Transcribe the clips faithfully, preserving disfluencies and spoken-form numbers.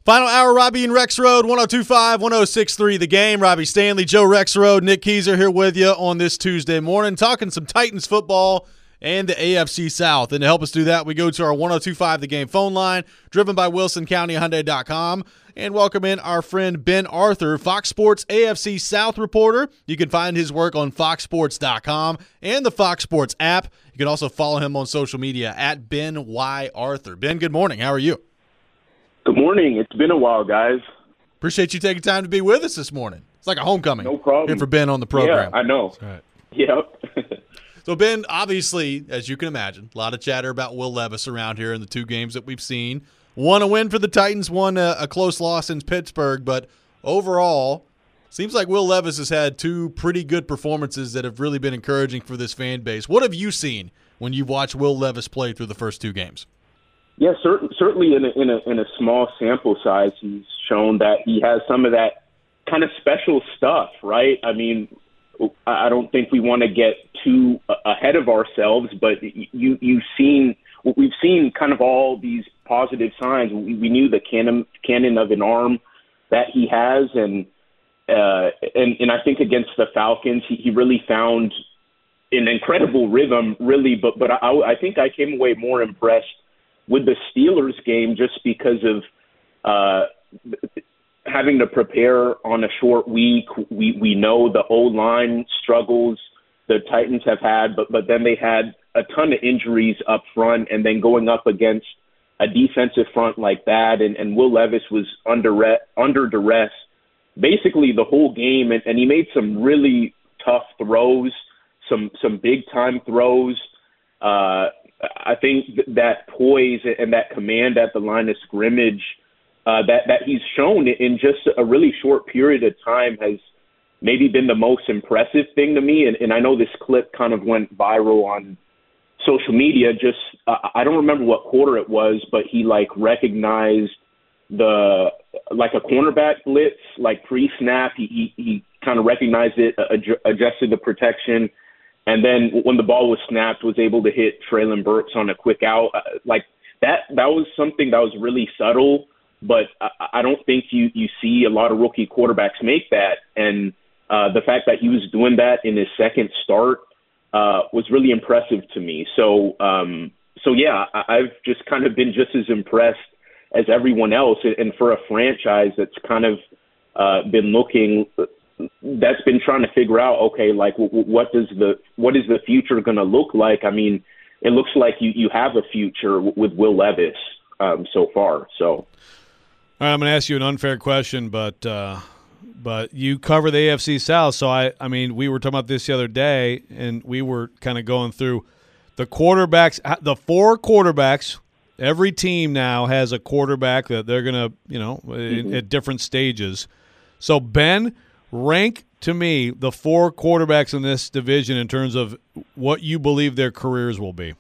Final hour, Robbie and Rex Road, one oh two point five, one oh six point three The Game. Robbie Stanley, Joe Rex Road, Nick Keyser here with you on this Tuesday morning, talking some Titans football and the A F C South. And to help us do that, we go to our one oh two point five The Game phone line, driven by Wilson County Hyundai dot com, and welcome in our friend Ben Arthur, Fox Sports A F C South reporter. You can find his work on fox sports dot com and the Fox Sports app. You can also follow him on social media at Ben Y. Arthur. Ben, good morning. How are you? Good morning. It's been a while, guys. Appreciate you taking time to be with us this morning. It's like a homecoming. No problem. Here for Ben on the program. Yeah, I know. That's right. Yep. So, Ben, obviously, as you can imagine, a lot of chatter about Will Levis around here in the two games that we've seen. One a win for the Titans, one a, a close loss in Pittsburgh. But overall, seems like Will Levis has had two pretty good performances that have really been encouraging for this fan base. What have you seen when you've watched Will Levis play through the first two games? Yeah, cer- certainly in a, in, a, in a small sample size, he's shown that he has some of that kind of special stuff, right? I mean, I don't think we want to get too ahead of ourselves, but you, you've seen – we've seen kind of all these positive signs. We, we knew the cannon, cannon of an arm that he has, and uh, and, and I think against the Falcons, he, he really found an incredible rhythm, really, but, but I, I think I came away more impressed with the Steelers game just because of uh, having to prepare on a short week. We we know the O-line struggles the Titans have had, but but then they had a ton of injuries up front, and then going up against a defensive front like that, and, and Will Levis was under under duress basically the whole game, and, and he made some really tough throws, some some big-time throws. Uh I think that poise and that command at the line of scrimmage uh, that, that he's shown in just a really short period of time has maybe been the most impressive thing to me. And, and I know this clip kind of went viral on social media. Just uh, I don't remember what quarter it was, but he like recognized the like a cornerback blitz, like pre-snap. He he, he kind of recognized it, adj- adjusted the protection. And then when the ball was snapped, was able to hit Treylon Burks on a quick out. Like that, that was something that was really subtle, but I, I don't think you, you see a lot of rookie quarterbacks make that. And uh, the fact that he was doing that in his second start uh, was really impressive to me. So, um, so yeah, I, I've just kind of been just as impressed as everyone else. And for a franchise that's kind of uh, been looking – that's been trying to figure out, okay, like what does the what is the future going to look like? I mean, it looks like you, you have a future with Will Levis um, so far. So, all right, I'm going to ask you an unfair question, but uh, but you cover the A F C South, so I I mean, we were talking about this the other day, and we were kind of going through the quarterbacks, the four quarterbacks. Every team now has a quarterback that they're going to, you know, mm-hmm. in, at different stages. So Ben, rank to me the four quarterbacks in this division in terms of what you believe their careers will be.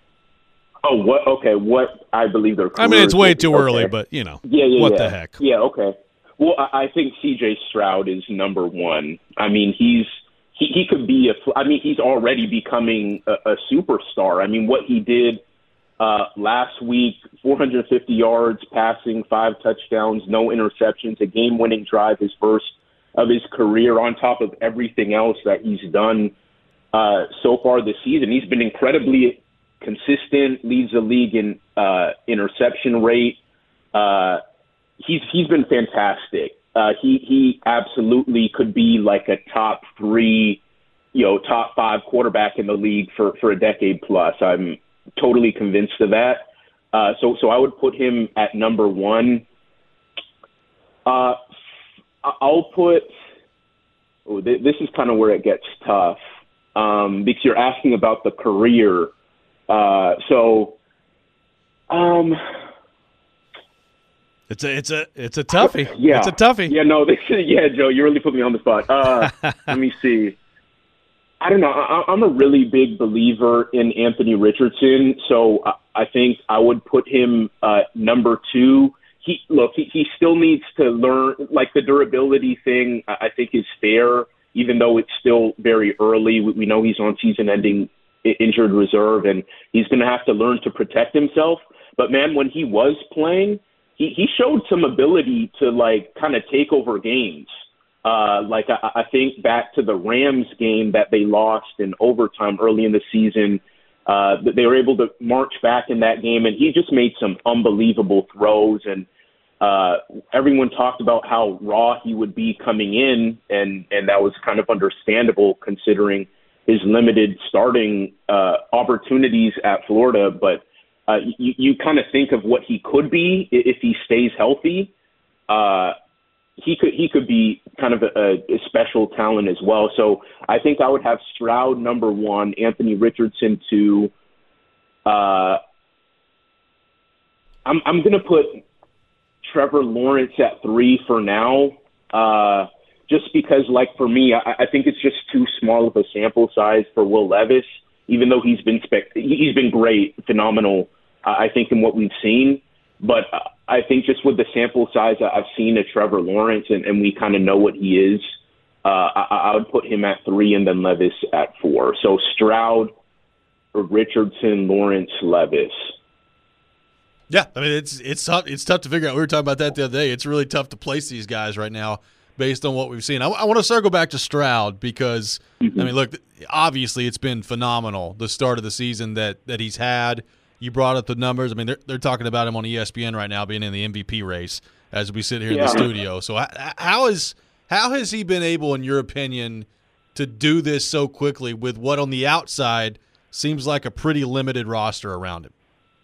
Oh, what? Okay, what I believe their careers I mean, it's way too okay. early, but, you know, yeah, yeah, what yeah. the heck? Yeah, okay. Well, I, I think C J Stroud is number one. I mean, he's he, he could be a – I mean, he's already becoming a, a superstar. I mean, what he did uh, last week, four hundred fifty yards passing, five touchdowns, no interceptions, a game-winning drive, his first – of his career on top of everything else that he's done uh, so far this season. He's been incredibly consistent, leads the league in uh, interception rate. Uh, he's he's been fantastic. Uh, he he absolutely could be like a top three, you know, top five quarterback in the league for, for a decade plus. I'm totally convinced of that. Uh, so so I would put him at number one. Uh, I'll put oh, – th- this is kind of where it gets tough um, because you're asking about the career. Uh, so um, – It's a it's a it's a toughie. Yeah, it's a toughie. Yeah, no, this is, yeah, Joe, you really put me on the spot. Uh, let me see. I don't know. I, I'm a really big believer in Anthony Richardson, so I, I think I would put him uh, number two. He look, he, he still needs to learn, like the durability thing, I think is fair, even though it's still very early. We, we know he's on season-ending injured reserve, and he's going to have to learn to protect himself. But, man, when he was playing, he, he showed some ability to like kind of take over games. Uh, like I, I think back to the Rams game that they lost in overtime early in the season. Uh, they were able to march back in that game, and he just made some unbelievable throws. And uh, everyone talked about how raw he would be coming in, and, and that was kind of understandable considering his limited starting uh, opportunities at Florida. But uh, you, you kind of think of what he could be if he stays healthy. Uh, he could he could be kind of a, a special talent as well. So I think I would have Stroud number one, Anthony Richardson two. Uh, I'm I'm gonna put Trevor Lawrence at three for now, uh, just because, like for me, I, I think it's just too small of a sample size for Will Levis. Even though he's been spec- he's been great, phenomenal, uh, I think in what we've seen, but. Uh, I think just with the sample size I've seen of Trevor Lawrence, and, and we kind of know what he is, uh, I, I would put him at three and then Levis at four. So Stroud, Richardson, Lawrence, Levis. Yeah, I mean it's it's tough. It's tough to figure out. We were talking about that the other day. It's really tough to place these guys right now based on what we've seen. I, I want to circle back to Stroud because mm-hmm. I mean, look, obviously it's been phenomenal the start of the season that that he's had. You brought up the numbers. I mean, they're they're talking about him on E S P N right now, being in the M V P race as we sit here yeah. in the studio. So how is how has he been able, in your opinion, to do this so quickly with what on the outside seems like a pretty limited roster around him?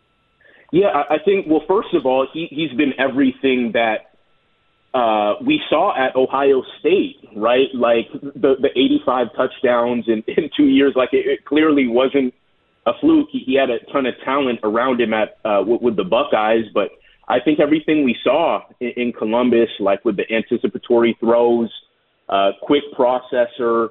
Yeah, I think. Well, first of all, he he's been everything that uh, we saw at Ohio State, right? Like the the eighty-five touchdowns in, in two years. Like it, it clearly wasn't a fluke. He, he had a ton of talent around him at uh, with, with the Buckeyes, but I think everything we saw in, in Columbus, like with the anticipatory throws, uh, quick processor,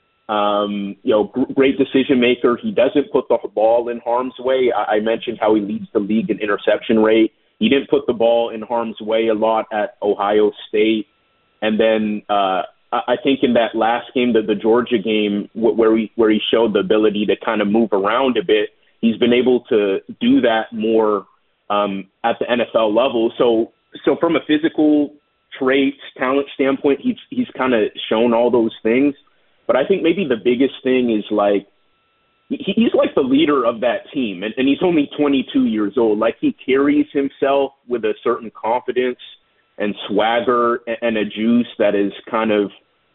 um, you know, g- great decision maker. He doesn't put the ball in harm's way. I, I mentioned how he leads the league in interception rate. He didn't put the ball in harm's way a lot at Ohio State, and then uh, I think in that last game, the, the Georgia game, where he where he showed the ability to kind of move around a bit, he's been able to do that more um, at the N F L level. So, so from a physical traits, talent standpoint, he's he's kind of shown all those things. But I think maybe the biggest thing is like he, he's like the leader of that team, and, and he's only twenty-two years old. Like he carries himself with a certain confidence and swagger and, and a juice that is kind of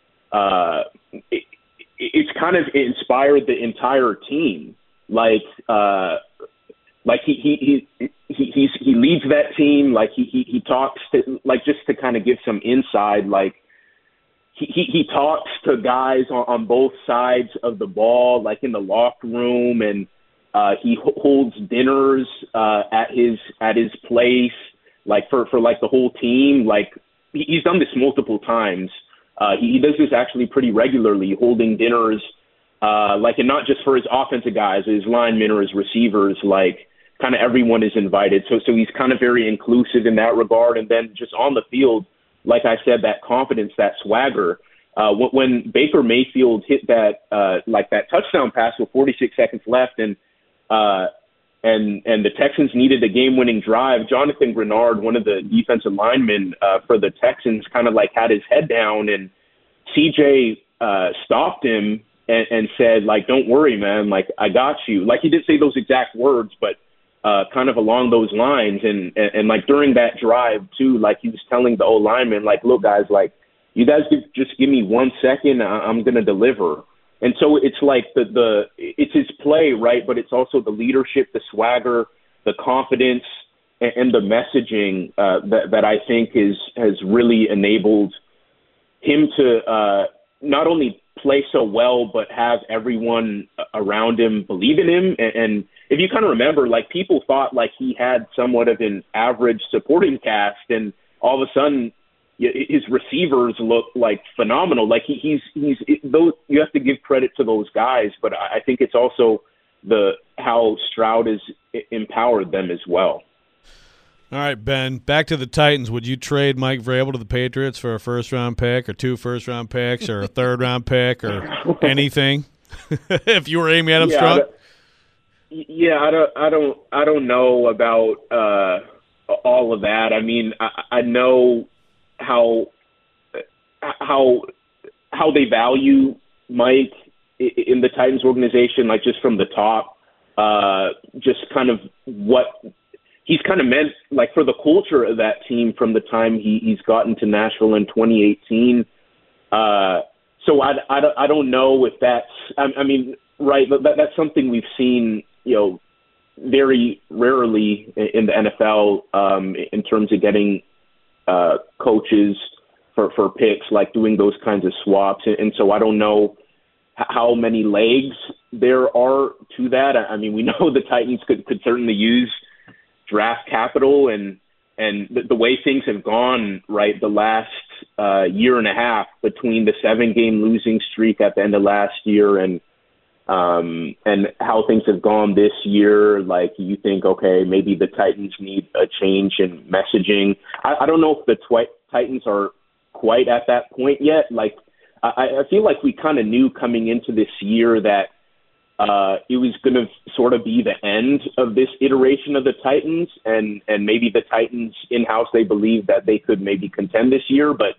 Uh, it, it's kind of inspired the entire team. Like, uh, like he he he he he's, he leads that team. Like he he, he talks to, like, just to kind of give some insight. Like he he, he talks to guys on, on both sides of the ball, like in the locker room, and uh, he holds dinners uh, at his at his place, like for for like the whole team. Like he, he's done this multiple times. Uh, he, he does this actually pretty regularly, holding dinners, uh, like, and not just for his offensive guys, his linemen or his receivers, like kind of everyone is invited. So, so he's kind of very inclusive in that regard. And then just on the field, like I said, that confidence, that swagger, uh, when, when Baker Mayfield hit that, uh, like that touchdown pass with forty-six seconds left and, uh, and, and the Texans needed a game winning drive, Jonathan Grenard, one of the defensive linemen uh, for the Texans, kind of like had his head down, and C J uh, stopped him and, and said, like, don't worry, man. Like, I got you. Like, he didn't say those exact words, but uh, kind of along those lines. And, and, and like during that drive too, like he was telling the old lineman, like, look guys, like you guys give, just give me one second. I'm going to deliver. And so it's like the, the it's his play, right? But it's also the leadership, the swagger, the confidence, and, and the messaging uh, that, that I think is has really enabled him to uh, not only play so well, but have everyone around him believe in him. And, and if you kind of remember, like people thought like he had somewhat of an average supporting cast, and all of a sudden his receivers look like phenomenal. Like he, he's he's it, those you have to give credit to those guys, but I think it's also the how Stroud has empowered them as well. All right, Ben, back to the Titans. Would you trade Mike Vrabel to the Patriots for a first-round pick or two first-round picks or a third-round pick or anything if you were Amy Adams yeah, Strunk? I yeah, I don't, I don't, I don't know about uh, all of that. I mean, I, I know how how how they value Mike in the Titans organization, like just from the top, uh, just kind of what he's kind of meant, like for the culture of that team from the time he, he's gotten to Nashville in twenty eighteen. Uh, so I, I, I don't know if that's, I, I mean, right, but that, that's something we've seen, you know, very rarely in the N F L um, in terms of getting uh, coaches for, for picks, like doing those kinds of swaps. And, and so I don't know how many legs there are to that. I mean, we know the Titans could, could certainly use draft capital, and and the, the way things have gone, right, the last uh, year and a half between the seven-game losing streak at the end of last year and um, and how things have gone this year, like you think, okay, maybe the Titans need a change in messaging. I, I don't know if the twi- Titans are quite at that point yet. Like, I, I feel like we kind of knew coming into this year that uh, it was going to sort of be the end of this iteration of the Titans, and, and maybe the Titans in-house, they believe that they could maybe contend this year, but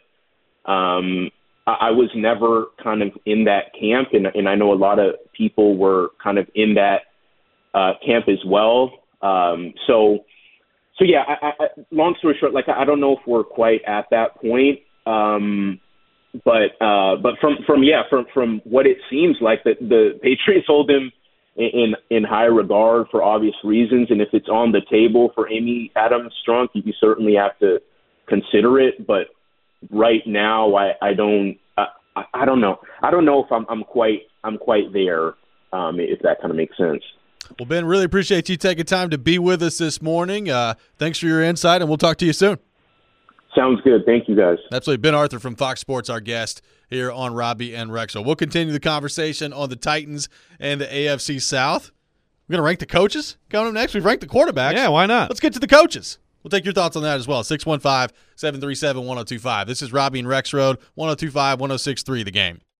um, I, I was never kind of in that camp, and, and I know a lot of people were kind of in that uh, camp as well. Um, so, so yeah, I, I, long story short, like I don't know if we're quite at that point. Um, But uh, but from, from yeah from from what it seems like, that the Patriots hold him in in high regard for obvious reasons, and if it's on the table for Amy Adams Strunk, you certainly have to consider it. But right now, I, I don't I, I don't know I don't know if I'm I'm quite I'm quite there. Um, if that kind of makes sense. Well, Ben, really appreciate you taking time to be with us this morning. Uh, thanks for your insight, and we'll talk to you soon. Sounds good. Thank you, guys. Absolutely. Ben Arthur from Fox Sports, our guest here on Robbie and Rexo. We'll continue the conversation on the Titans and the A F C South. We're going to rank the coaches coming up next. We've ranked the quarterbacks. Yeah, why not? Let's get to the coaches. We'll take your thoughts on that as well. six one five, seven three seven, one oh two five. This is Robbie and Rex Road, one oh two five, one oh six three, The Game.